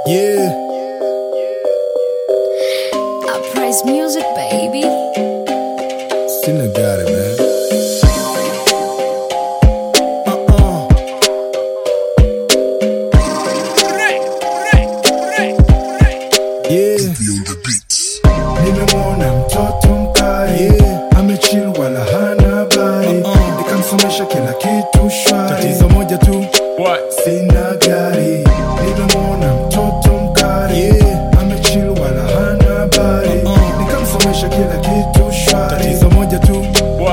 Yeah. Uprise music, baby. Still got it, man. Yeah. Nimemwona mtoto mkali, amechill wala hana habari, nikamsomesha kila kitu shwari. Tatizo moja tu, sina gari. Nimemwona mtoto mkali, amechill wala hana habari, nikamsomesha kila kitu shwari. Tatizo moja tu,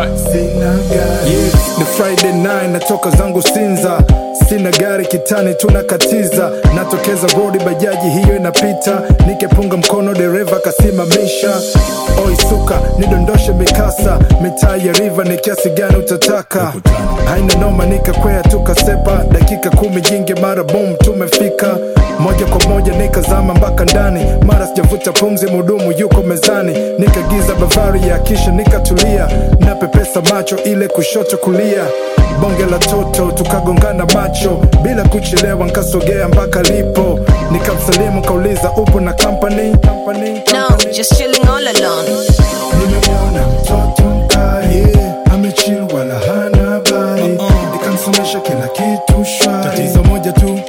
sina gari. Ni Friday night, natoka zangu Sinza, sina gari kitani tunakatiza, natokeza road bajaji hiyo inapita, nikepunga mkono dereva kasimamisha. Oi suka nidondoshe mikasa, mitaa ya river ni kiasi gani utataka? Haina noma nikakwea tukasepa, dakika 10 jingi mara boom tumefika. Moja kwa moja nikazama mpaka ndani, mara sijavuta pumzi mudumu yuko mezani, nikagiza Bavari ya kisha nikatulia, na pepesa macho ile kushoto kulia. Bonge la toto tukagongana macho, bila kuchelewa nkasogea mpaka lipo, nikamsalimu kauliza upo na company? No, just chilling all alone. Nimemwona mtoto mkali, amechill wala hana habari, nikamsomesha kila kitu shwari. Tatizo moja tu,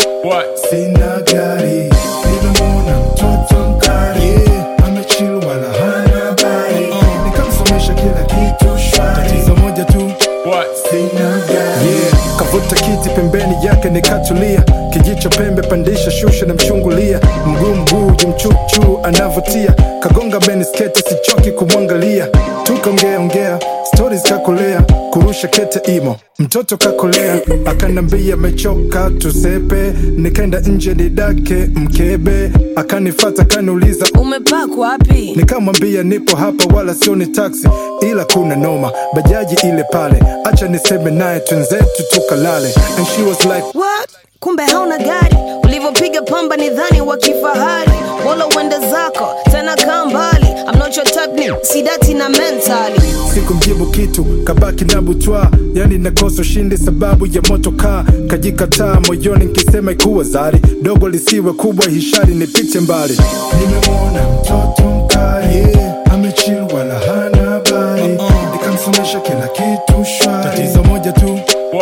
sina gari. Nimemwona mtoto mkali, amechill wala hana habari, nikamsomesha kila kitu shwari. Tatizo moja tu, sina gari. Kavuta kiti pembeni yake nikatulia, kijicho pembe pandisha shusha na mchungulia, mguu jimchuchu anavutia, kagonga beni sketi sichoki kumwangalia, tukaongea stories kakolea, kurusha kete imo mtoto kakolea, akanambia mechoka tusepe, nikaenda nje nidake mkebe, akanifata kaniuliza Umepark wapi? nikamwambia nipo hapa wala sio ni taxi, ila kuna noma bajaji ile pale, acha niseme naye twenzetu tukalale. And she was like What? Kumbe hauna gari, ulivyopiga pamba nidhani wa kifahari, wala uende zako tena kaa mbali. I'm not your type ni sidati na mentally. sikumjibu kitu kabaki na butwa, yani nakosa ushindi sababu ya moto kaa, kajikataa moyoni nkisema ikuwa zari, dogo lisiwe kubwa hishari nipite mbali. Nimemwona mtoto mkali, amechill wala hana habari, nikamsomesha kila kitu shwari. Tatizo moja tu,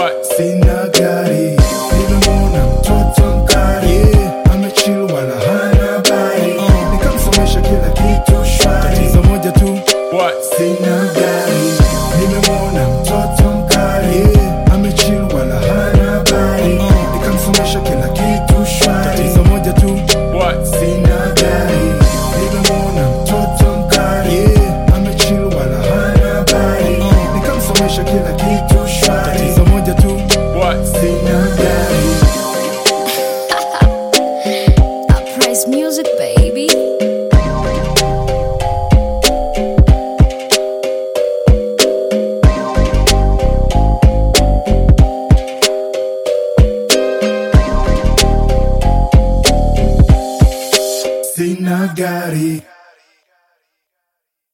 sina gari. Nimemwona mtoto mkali, amechill wala hana habari, nikamsomesha kila kitu shwari. Tatizo moja tu, sina gari. Nimemwona mtoto mkali, amechill wala hana habari, nikamsomesha kila kitu shwari. Tatizo moja tu, sina gari. Nimemwona mtoto mkali, amechill wala hana habari, nikamsomesha kila kitu shwari. Tatizo moja tu, sina gari. Uprise music, baby.